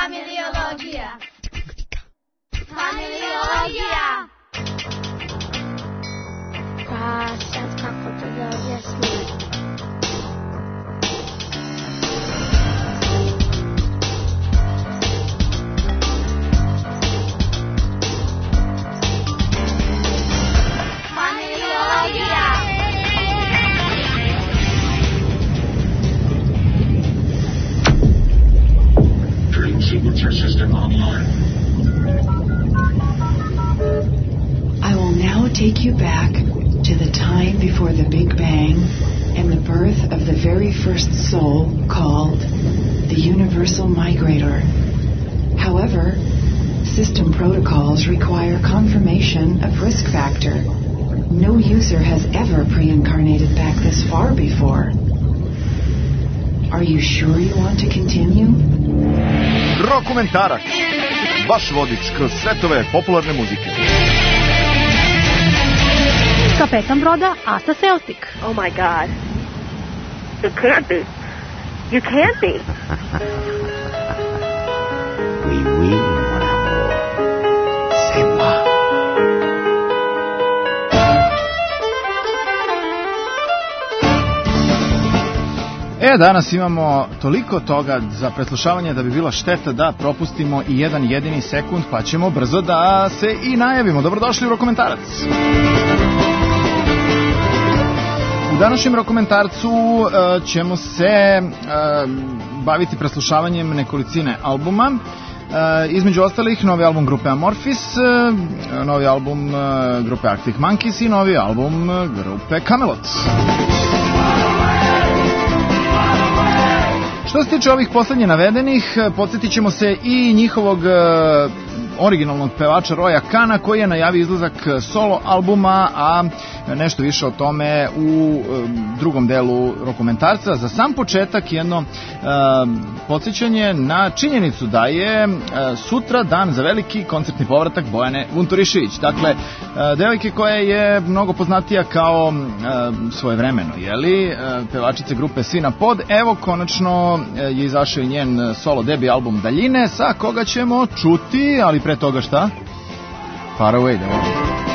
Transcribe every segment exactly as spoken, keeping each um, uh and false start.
Familiologija. Familiologija. Pa sad kako to da objasnim? Sequencer system online. I will now take you back to the time before the Big Bang and the birth of the very first soul called the Universal Migrator. However, system protocols require confirmation of risk factor. No user has ever pre-incarnated back this far before. Are you sure you want to continue? Rokumentarac, vaš vodič kroz svetove popularne muzike. Kapetan broda Asa Celtic. Oh my God. You can't be. You can't be. Oui, oui, mon amour. C'est moi. E, danas imamo toliko toga za preslušavanje da bi bila šteta da propustimo i jedan jedini sekund, pa ćemo brzo da se i najavimo. Dobrodošli u Rokomentarac. U današnjem Rokomentarcu uh, ćemo se uh, baviti preslušavanjem nekolicine albuma. Uh, između ostalih, novi album grupe Amorphis, uh, novi album uh, grupe Arctic Monkeys i novi album uh, grupe Kamelot. Što se tiče ovih poslednje navedenih, podsjetit ćemo se i njihovog uh, originalnog pevača Roya Kana, koji je najavio izlazak solo albuma, a nešto više o tome u uh, drugom delu Rokomentarca. Za sam početak jedno uh, podsjećanje na činjenicu da je uh, sutra dan za veliki koncertni povratak Bojane Vunturišević. Dakle, uh, devojke koja je mnogo poznatija kao uh, svojevremeno, jeli, uh, pevačice grupe Sina Pod. Evo, konačno uh, je izašao i njen solo debi album Daljine, sa koga ćemo čuti, ali pre toga šta? Far Away, da možemo.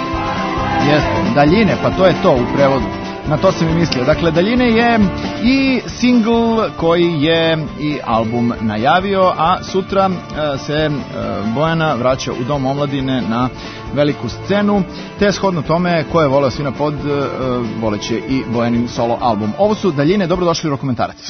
Jeste, Daljine, pa to je to u prevodu. Na to sam i mislio. Dakle, Daljine je i single koji je i album najavio, a sutra e, se e, Bojana vraća u Dom omladine na veliku scenu, te shodno tome ko je voleo Svina Pod, e, voleće i Bojanin solo album. Ovo su Daljine, dobrodošli u Rokomentarac.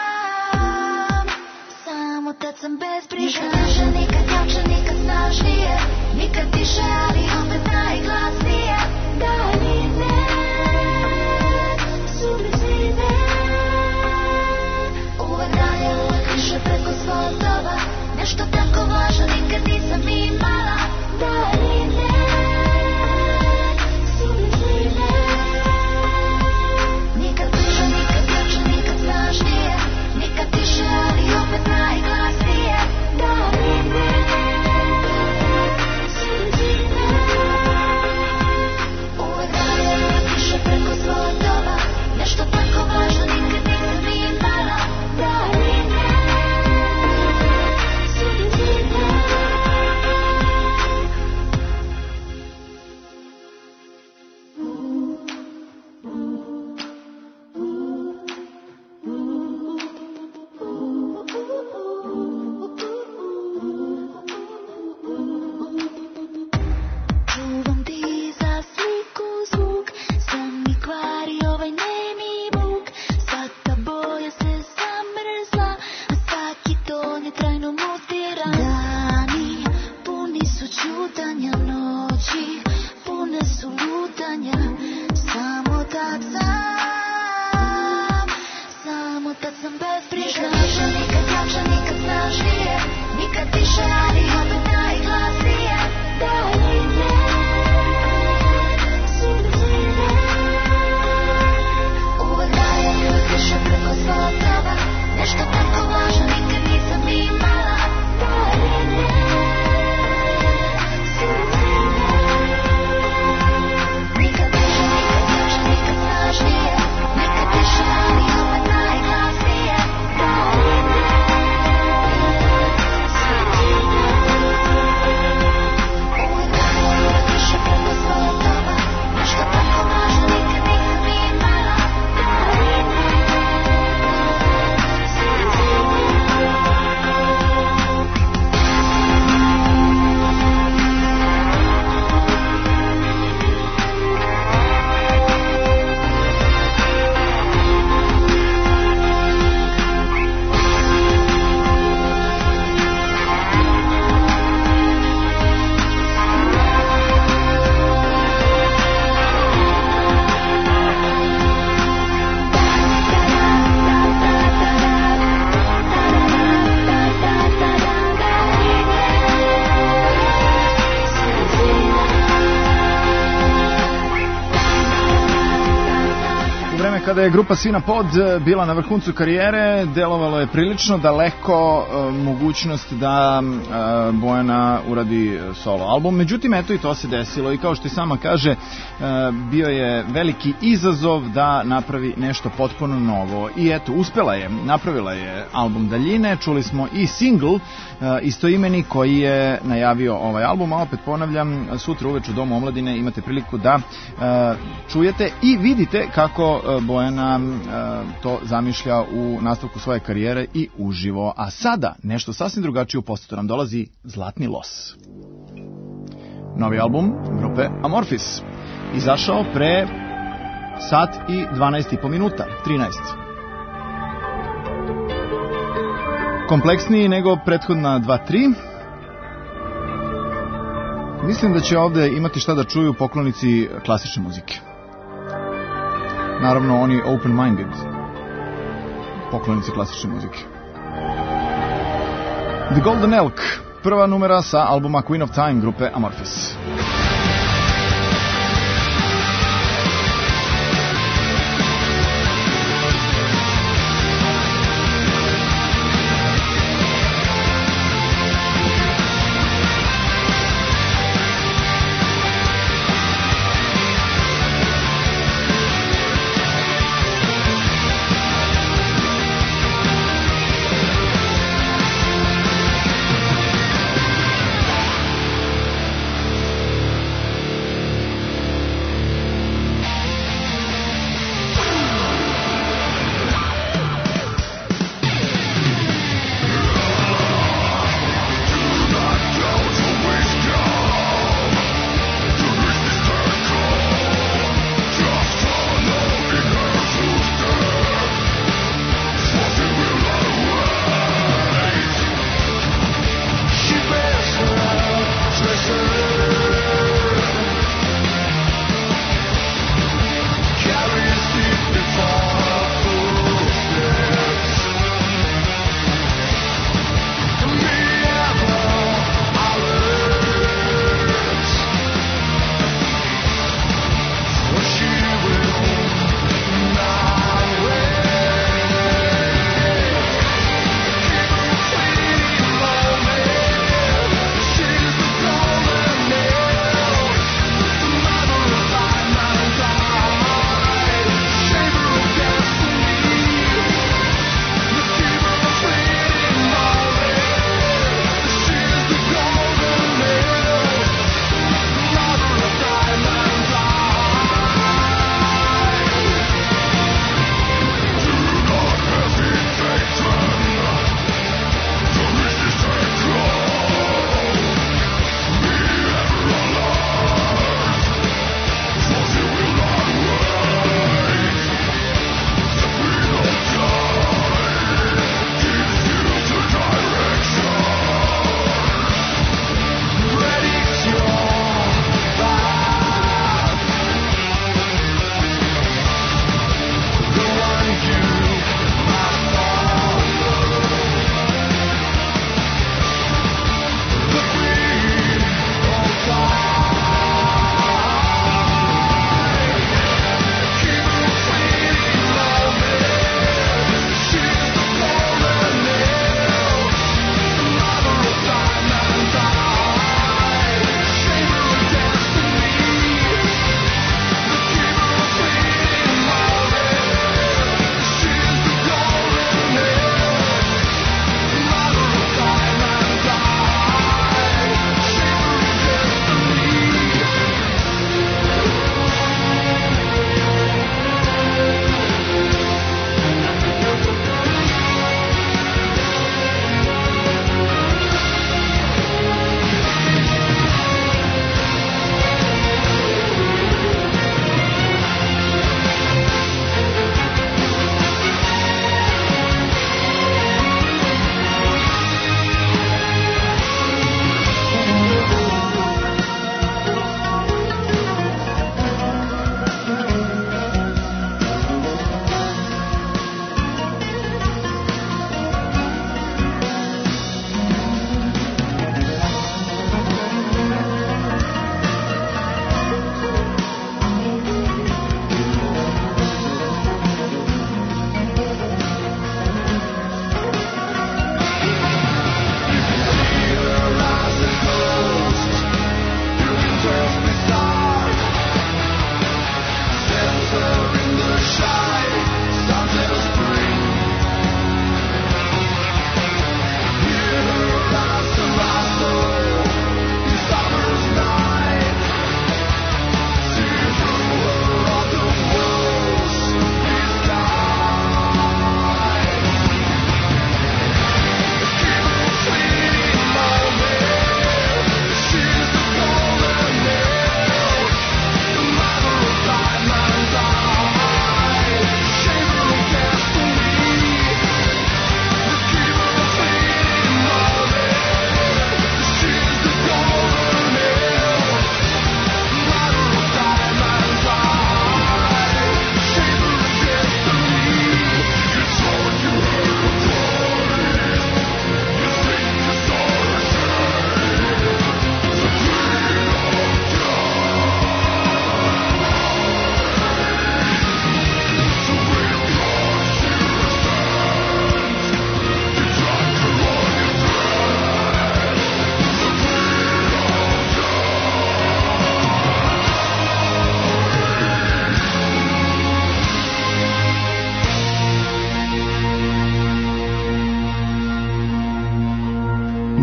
Nikad sam bez briga, nikad jača, nikad snažnije. Kada je grupa Svina Pod bila na vrhuncu karijere, delovalo je prilično daleko e, mogućnost da e, Bojana uradi solo album. Međutim, eto i to se desilo i kao što i sama kaže, e, bio je veliki izazov da napravi nešto potpuno novo. I eto, uspela je, napravila je album Daljine, čuli smo i singl e, istoimeni koji je najavio ovaj album, a opet ponavljam, sutra uveč u Domu omladine imate priliku da e, čujete i vidite kako e, Bojana e, to zamišlja u nastavku svoje karijere i uživo. A sada nešto sasvim drugačije u postotu nam dolazi Zlatni los. Novi album grupe Amorphis. Izašao pre sat i dvanaest i po minuta, trinaest. Kompleksniji nego prethodna dva tri. Mislim da će ovde imati šta da čuju poklonici klasične muzike. Naravno, oni open-minded poklonici klasične muzike. The Golden Elk, prva numera sa albuma Queen of Time grupe Amorphis.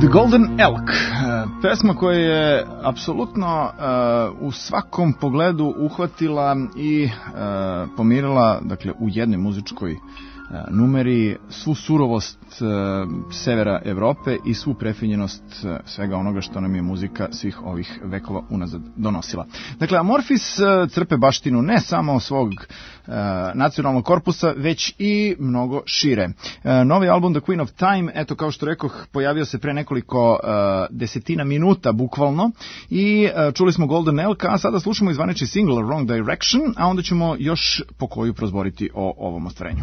Golden Elk, pesma koja je apsolutno uh, u svakom pogledu uhvatila i uh, pomirila, dakle, u jednoj muzičkoj numeri svu surovost uh, severa Evrope i svu prefinjenost uh, svega onoga što nam je muzika svih ovih vekova unazad donosila. Dakle, Amorphis uh, crpe baštinu ne samo svog uh, nacionalnog korpusa, već i mnogo šire. Uh, novi album The Queen of Time, eto, kao što rekoh, pojavio se pre nekoliko uh, desetina minuta, bukvalno, i uh, čuli smo Golden Elk, a sada slušamo izvanični single Wrong Direction, a onda ćemo još po koju prozboriti o ovom ostvarenju.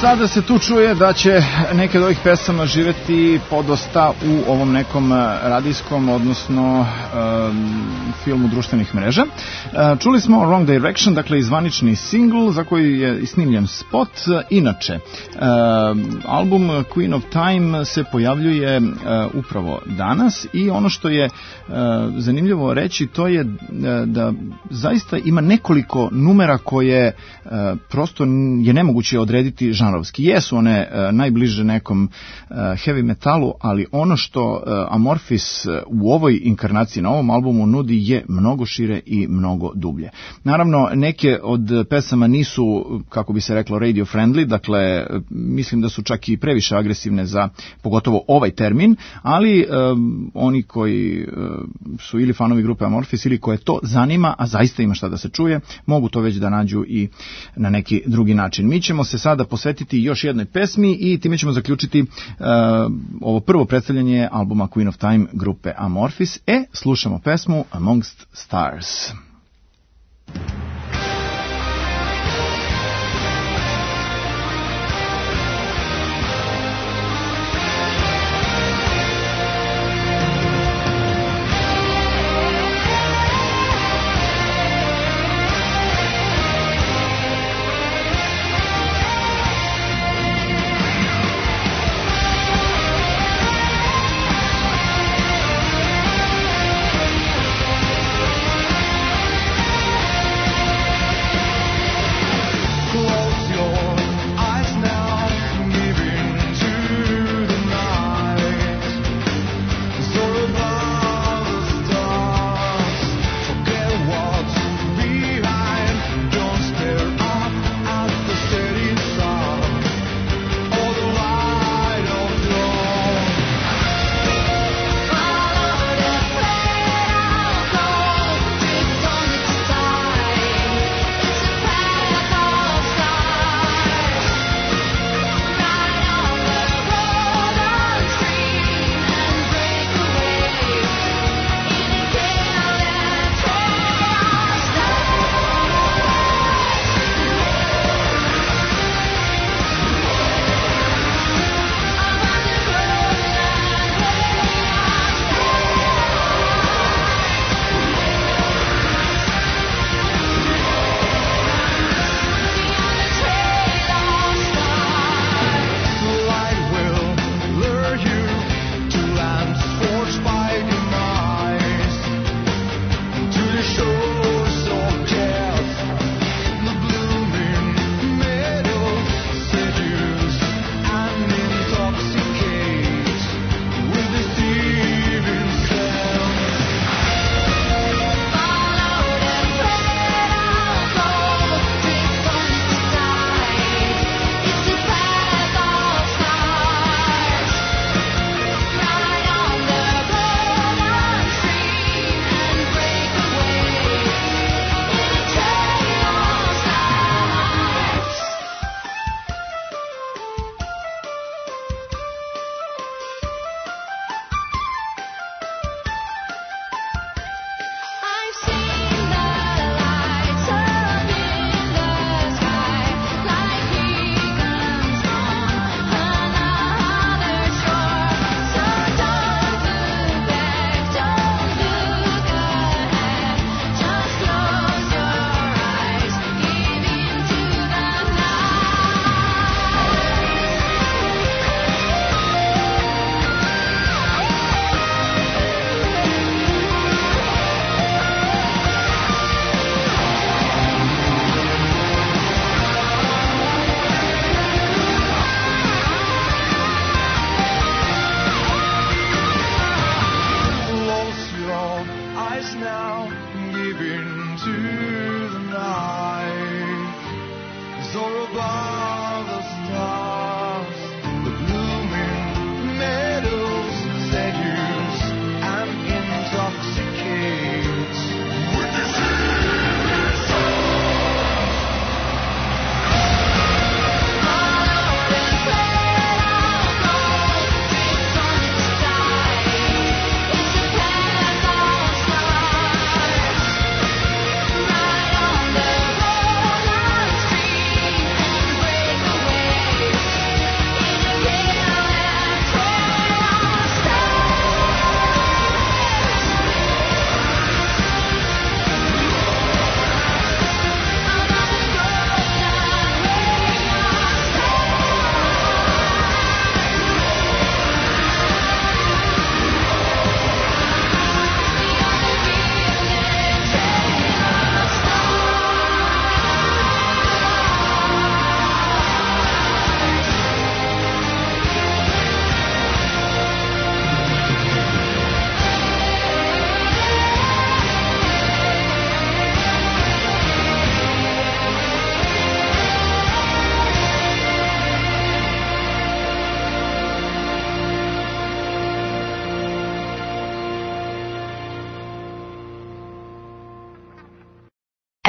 sada se tu čuje da će neke od ovih pesama živeti podosta u ovom nekom radijskom, odnosno um, filmu društvenih mreža. Uh, čuli smo Wrong Direction, dakle izvanični singl za koji je i snimljen spot. Inače, uh, album Queen of Time se pojavljuje uh, upravo danas i ono što je uh, zanimljivo reći to je uh, da zaista ima nekoliko numera koje uh, prosto je nemoguće odrediti žanrovski. Jesu one uh, najbliže nekom uh, heavy metalu, ali ono što uh, Amorphis uh, u ovoj inkarnaciji na ovom albumu nudi je mnogo šire i mnogo dublje. Naravno, neke od pesama nisu, kako bi se reklo, radio friendly, dakle, mislim da su čak i previše agresivne za pogotovo ovaj termin, ali um, oni koji um, su ili fanovi grupe Amorphis ili koje to zanima, a zaista ima šta da se čuje, mogu to već da nađu i na neki drugi način. Mi ćemo se sada posvetiti još jednoj pesmi i time ćemo zaključiti uh, ovo prvo predstavljanje albuma Queen of Time grupe Amorphis. E, slušamo pesmu Amongst Stars.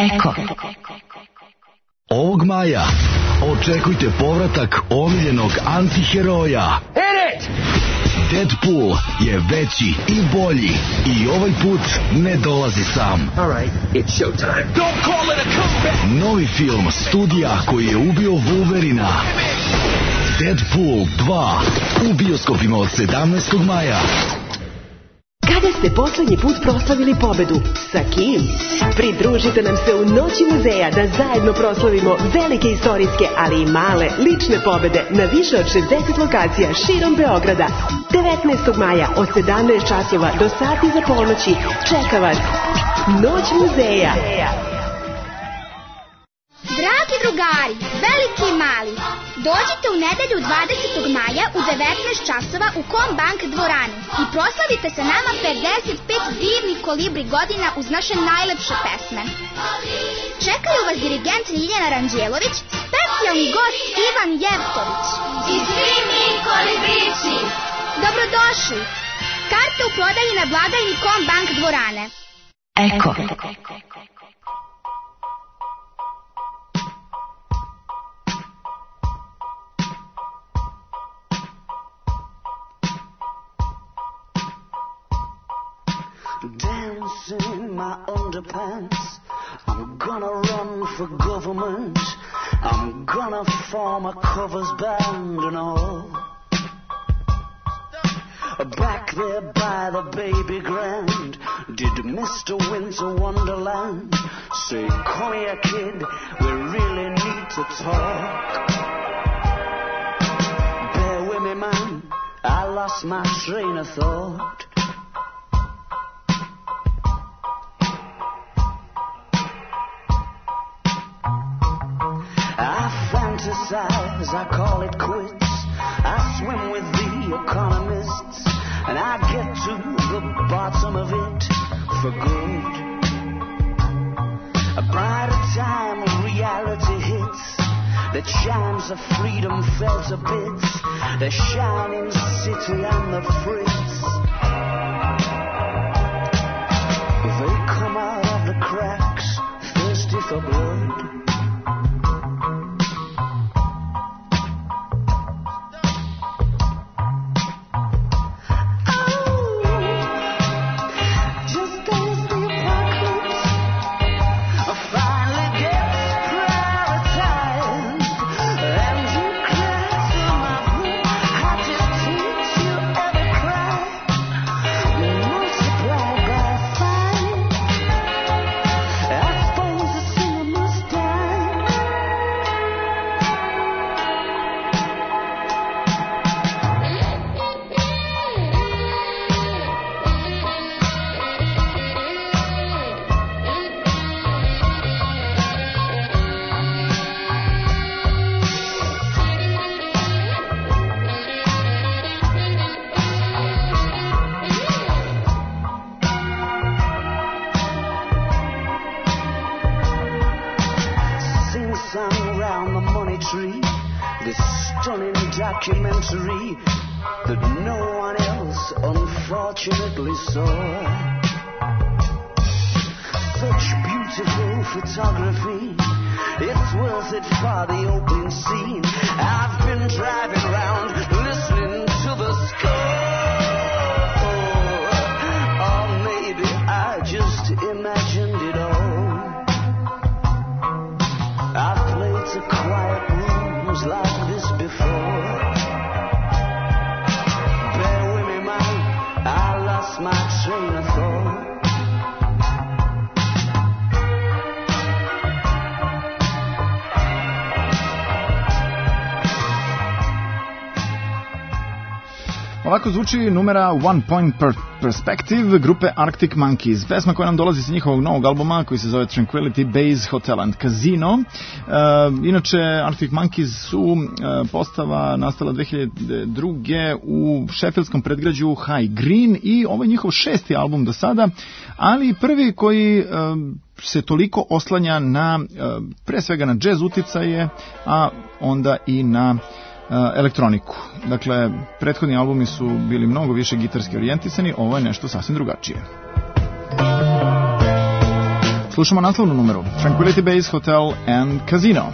Eko. Ovog maja očekujte povratak omiljenog antiheroja. Deadpool je veći i bolji i ovaj put ne dolazi sam. Novi film studija koji je ubio Wolverina. Deadpool dva u bioskopima od sedamnaestog maja. Kada ste poslednji put proslavili pobedu? Sa kim? Pridružite nam se u Noći muzeja da zajedno proslavimo velike istorijske, ali i male, lične pobede na više od šezdeset lokacija širom Beograda. devetnaestog maja od sedamnaest časova do sati za ponoći čeka vas Noć muzeja. Dragi drugari, veliki i mali, dođite u nedelju dvadesetog maja u devetnaest časova u Kombank dvoranu i proslavite sa nama pedeset pet divnih kolibri godina uz naše najlepše pesme. Čekaju vas dirigent Ljiljana Ranđelović, specijalni gost Ivan Jevtović i svi mi kolibrići. Dobrodošli! Karte u prodaji na blagajni Kombank dvorane. Eko. Dance in my underpants. I'm gonna run for government. I'm gonna form a covers band and all. Back there by the baby grand, did Mister Winter Wonderland say, come here kid, we really need to talk. Bear with me man, I lost my train of thought. I call it quits. I swim with the economists, and I get to the bottom of it for good. A brighter time reality hits. The chimes of freedom fell to bits. The shining city and the fritz. They come out of the cracks, thirsty for blood. Documentary that no one else unfortunately saw. Such beautiful photography, it's worth it for the opening scene. I've been driving around listening to the score, or maybe I just imagined it all. I've played to quiet rooms like this before. My train of thought. Ovako zvuči numera One Point per Perspective grupe Arctic Monkeys. Pesma koja nam dolazi sa njihovog novog albuma koji se zove Tranquility Base Hotel and Casino. E, inače, Arctic Monkeys su e, postava nastala dve hiljade druge u šefildskom predgrađu High Green i ovo je njihov šesti album do sada, ali prvi koji e, se toliko oslanja na, e, pre svega na džez uticaje, a onda i na elektroniku. Dakle, prethodni albumi su bili mnogo više gitarski orijentisani, ovo je nešto sasvim drugačije. Slušamo naslovnu numeru Tranquility Base Hotel and Casino.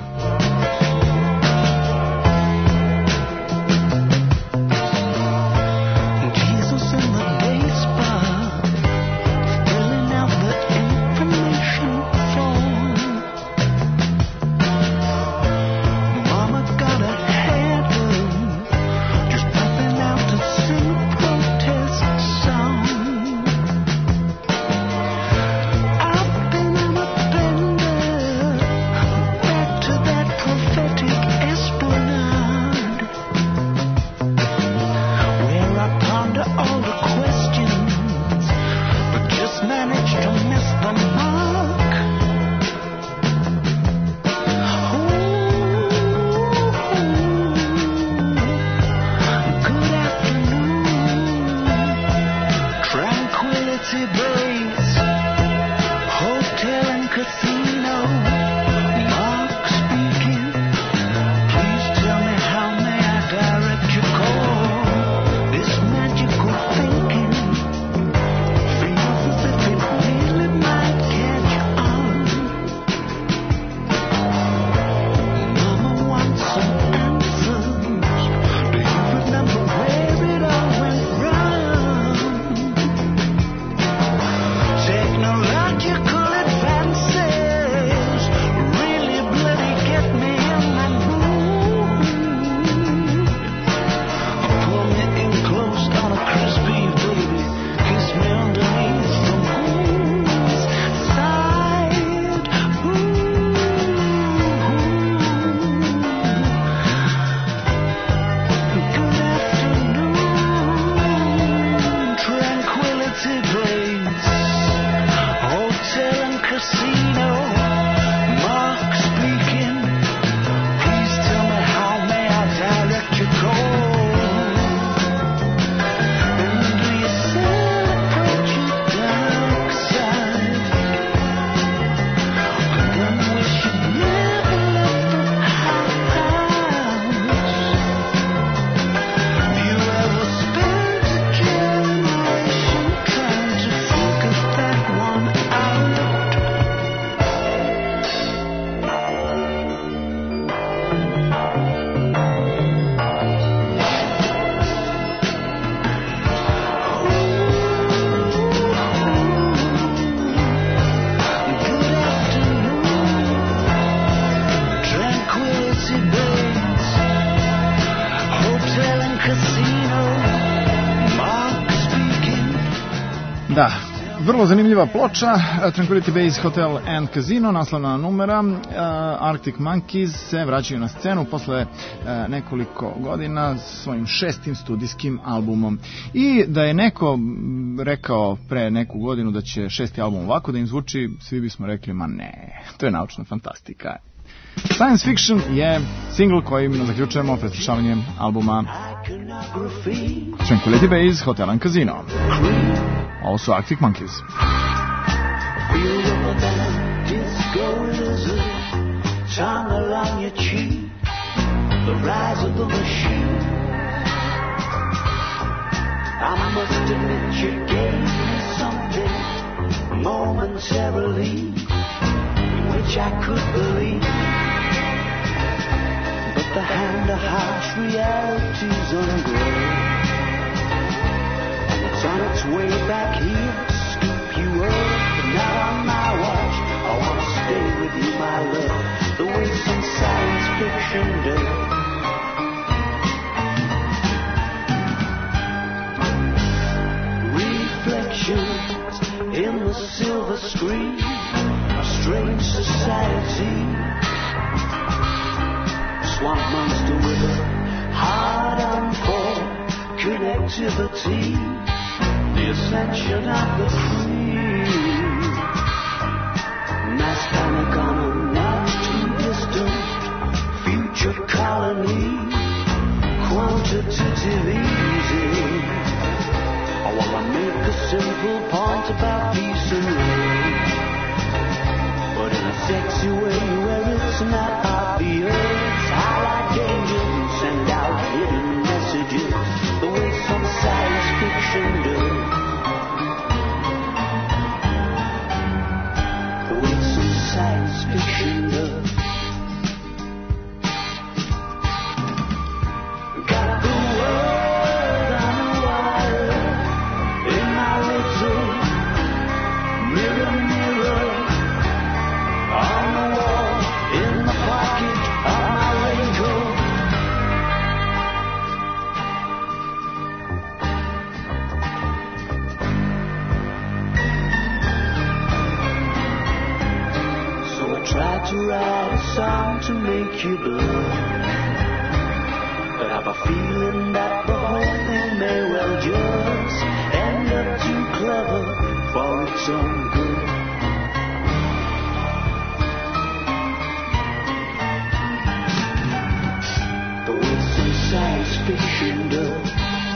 Da, vrlo zanimljiva ploča, Tranquility Base Hotel and Casino, naslovna numera. Arctic Monkeys se vraćaju na scenu posle nekoliko godina svojim šestim studijskim albumom. I da je neko rekao pre neku godinu da će šesti album ovako da im zvuči, svi bismo rekli, ma ne, to je naučna fantastika. Science Fiction je singl kojim zaključujemo pred slušavanjem albuma Tranquility Base Hotel and Casino. Ovo su Arctic Monkeys. I must admit you gave me something momentarily which I could believe, but the hand of harsh reality's ungrown, and it's on its way back here to scoop you up. But not on my watch, I want to stay with you, my love, the way some science fiction does. Reflections in the silver screen, a strange society, swamp monster with a hard on for connectivity, the ascension of the cream, mass panic on a not too distant future colony, quantitative easy. I wanna make a simple point about peace and love, but in a sexy way where it's not obvious. Highlight dangers, send out hidden messages, the way some science fiction does. The way song to make you blue. But I've a feeling that the whole thing may well just end up too clever for its own good. The way some science fiction does.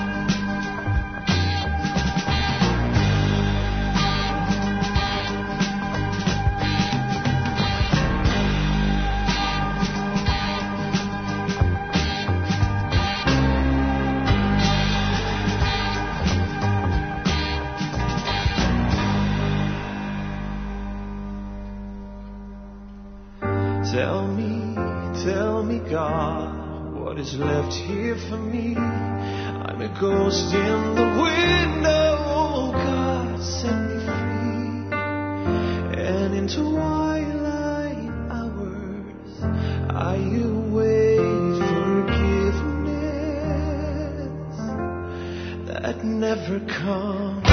Tell me, tell me, God, what is left here for me? I'm a ghost in the window, oh God, set me free. And in twilight hours, I await forgiveness that never comes.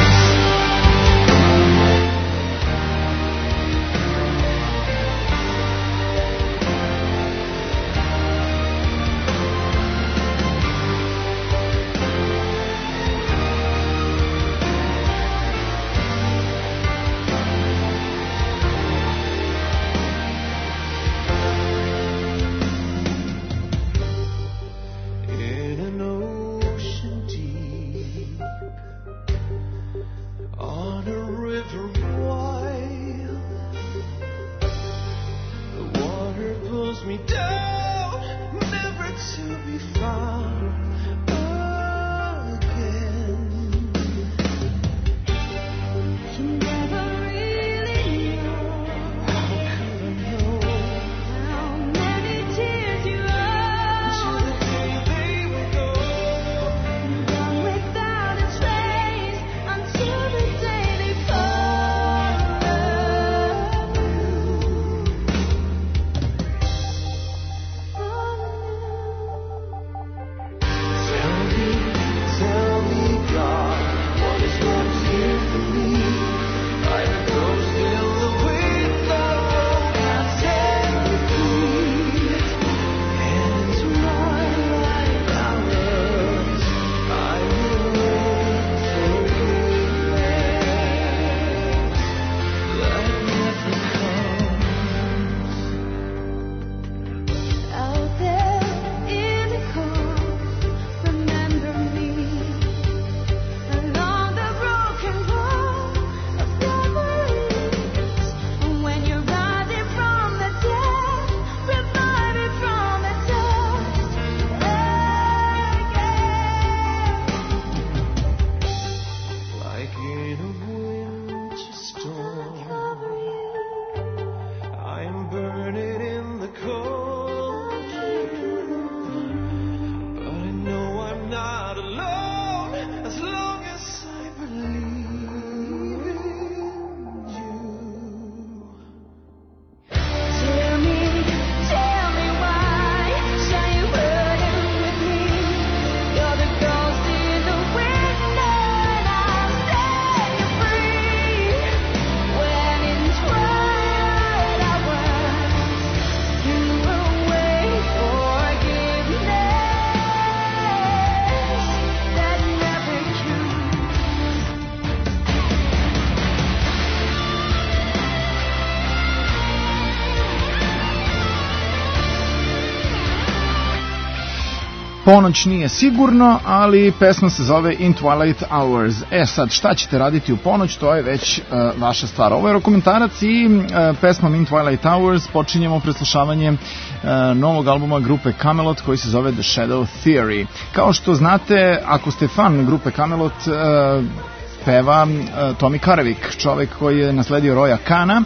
Ponoć nije sigurno, ali pesma se zove In Twilight Hours. E sad, šta ćete raditi u ponoć, to je već uh, vaša stvar. Ovo je Rokomentarac i uh, pesmom In Twilight Hours počinjemo preslušavanje uh, novog albuma grupe Kamelot koji se zove The Shadow Theory. Kao što znate, ako ste fan grupe Kamelot, uh, peva uh, Tommy Karevik, čovek koji je nasledio Roya Kana,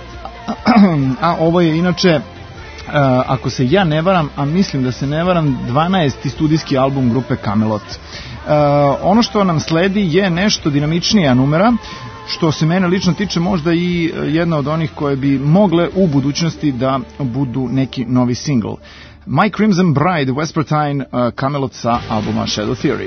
a ovo je inače, Uh, ako se ja ne varam, a mislim da se ne varam, dvanaesti studijski album grupe Kamelot. Uh, ono što nam sledi je nešto dinamičnija numera, što se mene lično tiče možda i jedna od onih koje bi mogle u budućnosti da budu neki novi single. My Crimson Bride, Vespertine, uh, Kamelot sa albuma Shadow Theory.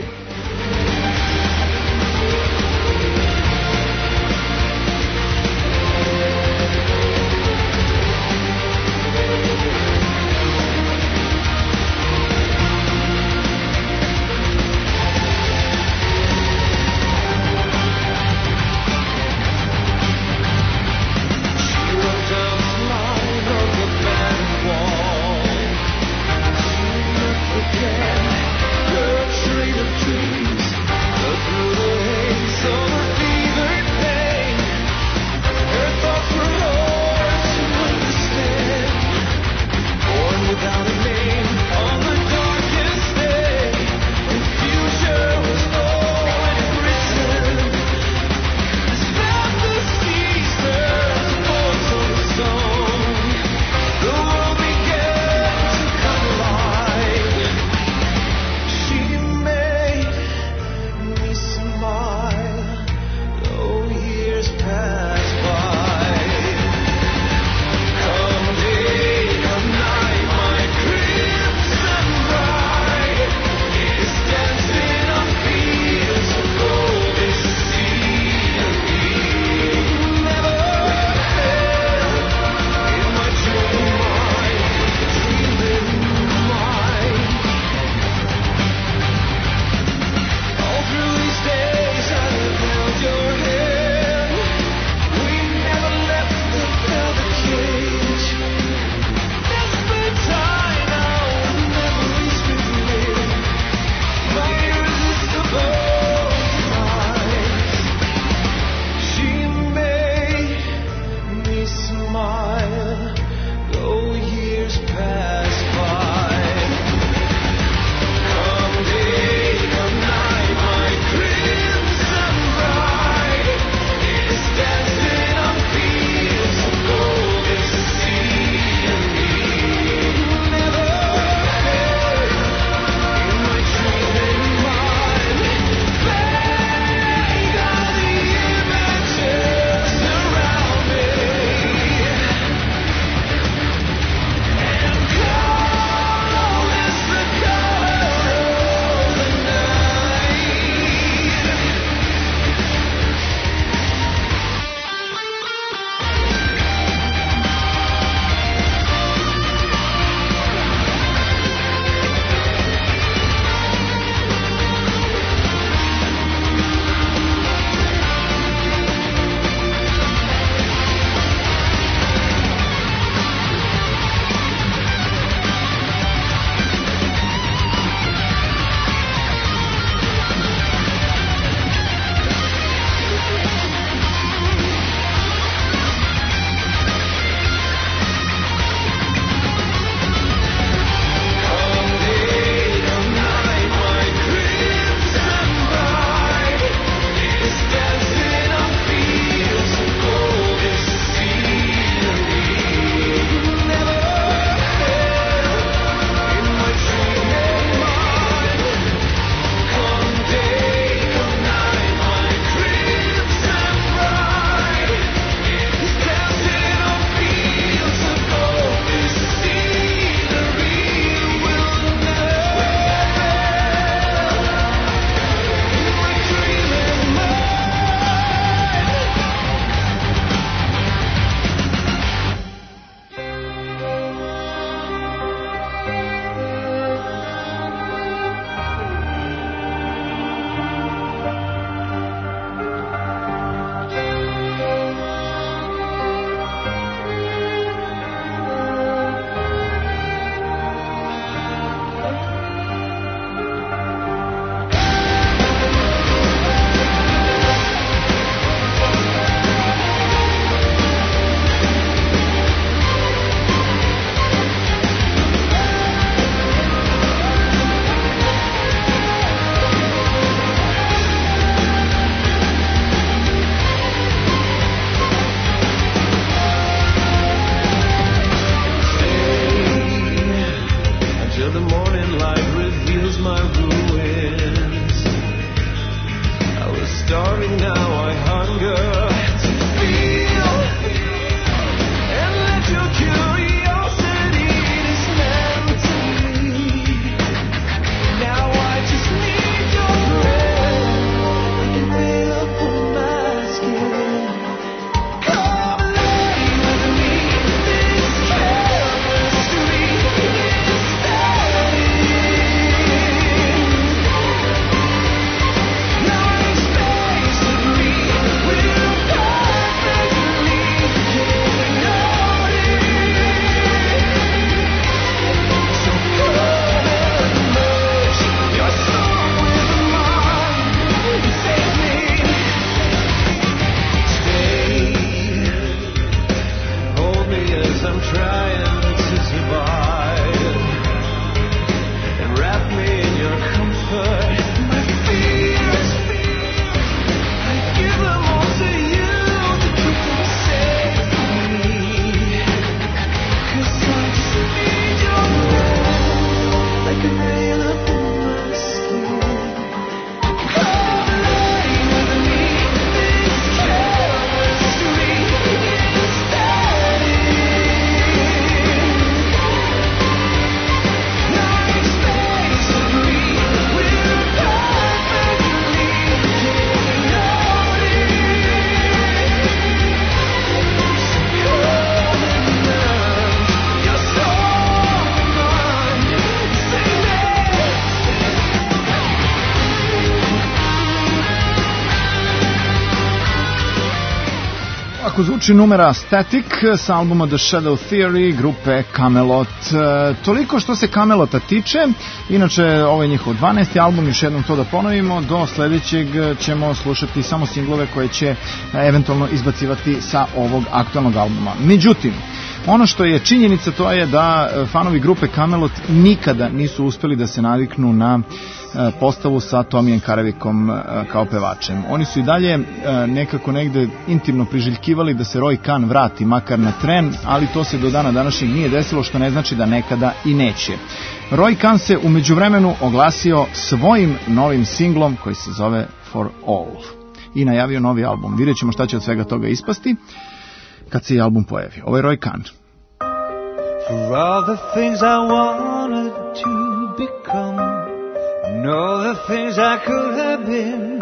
Tako zvuči numera Static sa albuma The Shadow Theory grupe Kamelot. E, toliko što se Kamelota tiče. Inače, ovo je njihov dvanaesti album, još jednom to da ponovimo. Do sledećeg ćemo slušati samo singlove koje će eventualno izbacivati sa ovog aktualnog albuma. Međutim, ono što je činjenica to je da fanovi grupe Kamelot nikada nisu uspeli da se naviknu na postavu sa Tomijem Karavikom kao pevačem. Oni su i dalje nekako negde intimno priželjkivali da se Roy Khan vrati makar na tren, ali to se do dana današnjeg nije desilo, što ne znači da nekada i neće. Roy Khan se u međuvremenu oglasio svojim novim singlom koji se zove For All i najavio novi album. Vidjet ćemo šta će od svega toga ispasti kad se i album pojavi. Ovo je Roy Khan. For all the things I wanted to become, and all the things I could have been,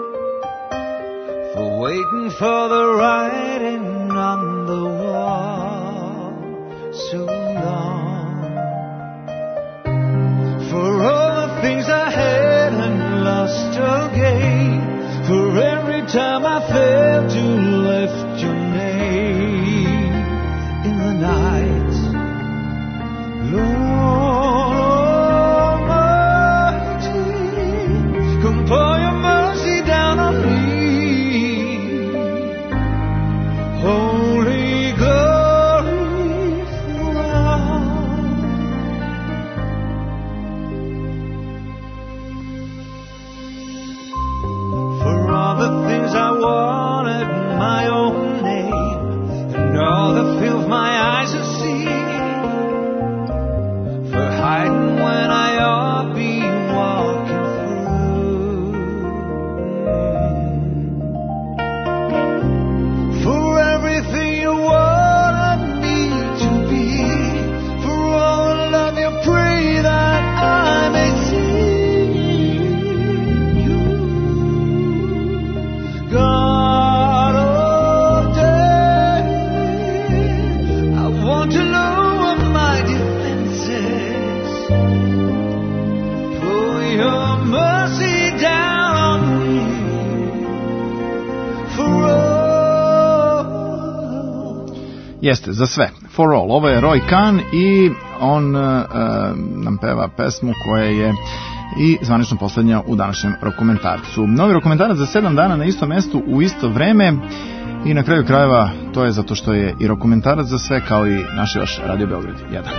for waiting for the writing on the wall so long, for all the things I had and lost again, for every time I failed to lift your name in the night. Lord Almighty, come pour your mercy down on me. Holy glory for all. For all the things I wanted in my own name, and all the filth my eyes have seen, hiding when I ought be walking through, for everything you wanted me to be, for all the love you pray that I may see you, God of David. I want to know what my defenses. Your mercy down on me for all. Jeste, za sve. For All. Ovo je Roy Khan i on uh, nam peva pesmu koja je i zvanično poslednja u današnjem rokomentarcu. Novi rokomentarac za sedam dana na istom mestu u isto vreme i na kraju krajeva to je zato što je i rokomentarac za sve kao i naš još Radio Beograd jedan.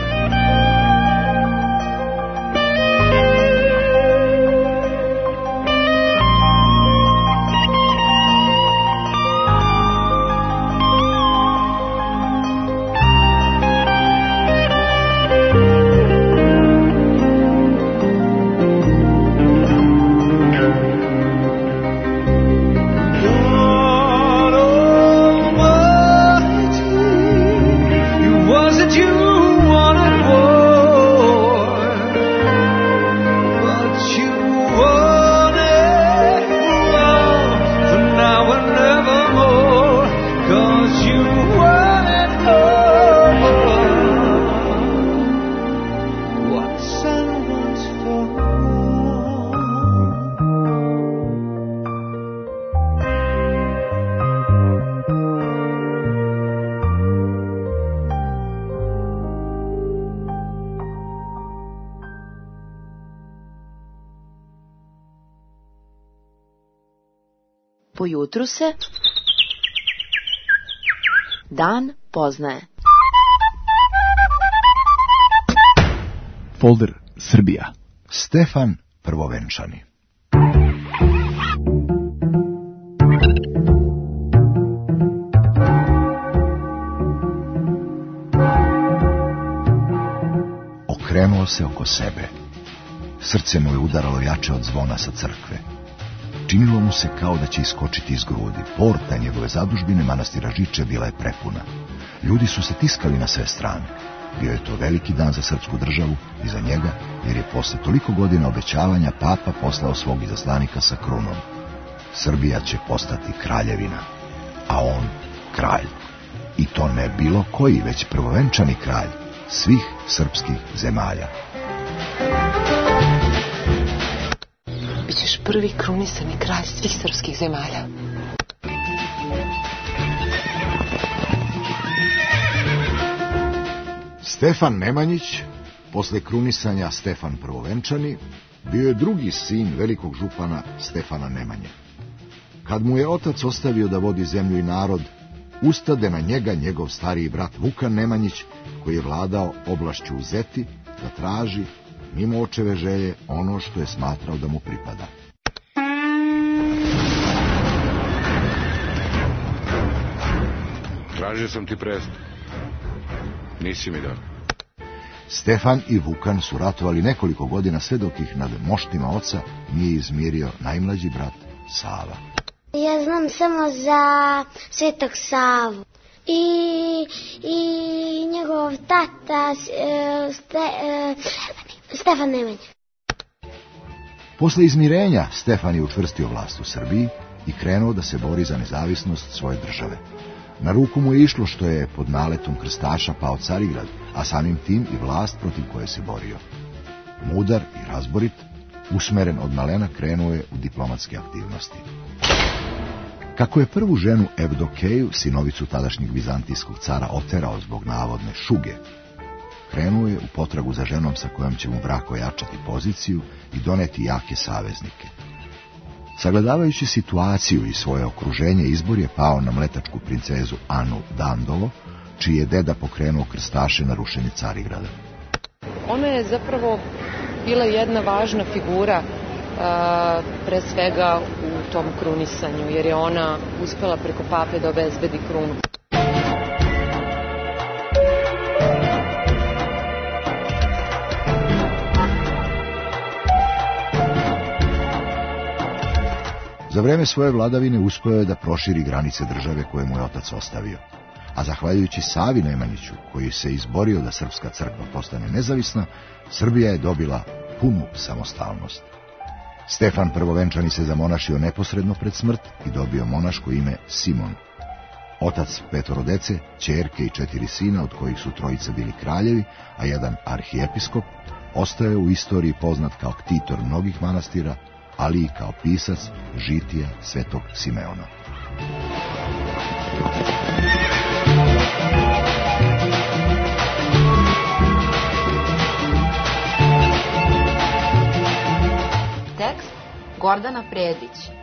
Po jutru se dan poznaje. Folder Srbija. Stefan Prvovenčani. Okrenuo se oko sebe. Srce mu je udaralo jače od zvona sa crkve. Činilo mu se kao da će iskočiti iz grudi. Porta njegove zadužbine manastira Žiče bila je prepuna. Ljudi su se tiskali na sve strane. Bio je to veliki dan za srpsku državu i za njega, jer je posle toliko godina obećavanja papa poslao svog izaslanika sa krunom. Srbija će postati kraljevina, a on kralj. I to ne bilo koji, već prvovenčani kralj svih srpskih zemalja. Bićeš prvi krunisani kralj svih srpskih zemalja. Stefan Nemanjić, posle krunisanja Stefan Prvovenčani, bio je drugi sin velikog župana Stefana Nemanje. Kad mu je otac ostavio da vodi zemlju i narod, ustade na njega njegov stariji brat Vukan Nemanjić, koji je vladao oblašću u Zeti, da traži, mimo očeve želje, ono što je smatrao da mu pripada. Tražio sam ti prest. Nisi mi dao. Stefan i Vukan su ratovali nekoliko godina sve dok ih nad moštima oca nije izmirio najmlađi brat Sava. Ja znam samo za Svetog Savu i, i njegov tata Ste, Stefan Nemanja. Posle izmirenja Stefan je učvrstio vlast u Srbiji i krenuo da se bori za nezavisnost svoje države. Na ruku mu je išlo što je pod naletom krstaša pao Carigrad, a samim tim i vlast protiv koje se borio. Mudar i razborit, usmeren od malena, krenuo je u diplomatske aktivnosti. Kako je prvu ženu Evdokeju, sinovicu tadašnjeg vizantijskog cara, oterao zbog navodne šuge, krenuo je u potragu za ženom sa kojom će mu brak ojačati poziciju i doneti jake saveznike. Sagledavajući situaciju i svoje okruženje, izbor je pao na mletačku princezu Anu Dandovo, čiji je deda pokrenuo krstaše na rušenje Carigrada. Ona je zapravo bila jedna važna figura, a, pre svega u tom krunisanju, jer je ona uspela preko pape da obezbedi krunu. Za vreme svoje vladavine uspeo je da proširi granice države koje mu je otac ostavio, a zahvaljujući Savi Nemanjiću, koji se izborio da srpska crkva postane nezavisna, Srbija je dobila punu samostalnost. Stefan Prvovenčani se zamonašio neposredno pred smrt i dobio monaško ime Simon. Otac petoro dece, ćerke i četiri sina, od kojih su trojica bili kraljevi, a jedan arhijepiskop, ostao je u istoriji poznat kao ktitor mnogih manastira, ali i kao pisac žitija Svetog Simeona. Tekst Gordana Predić.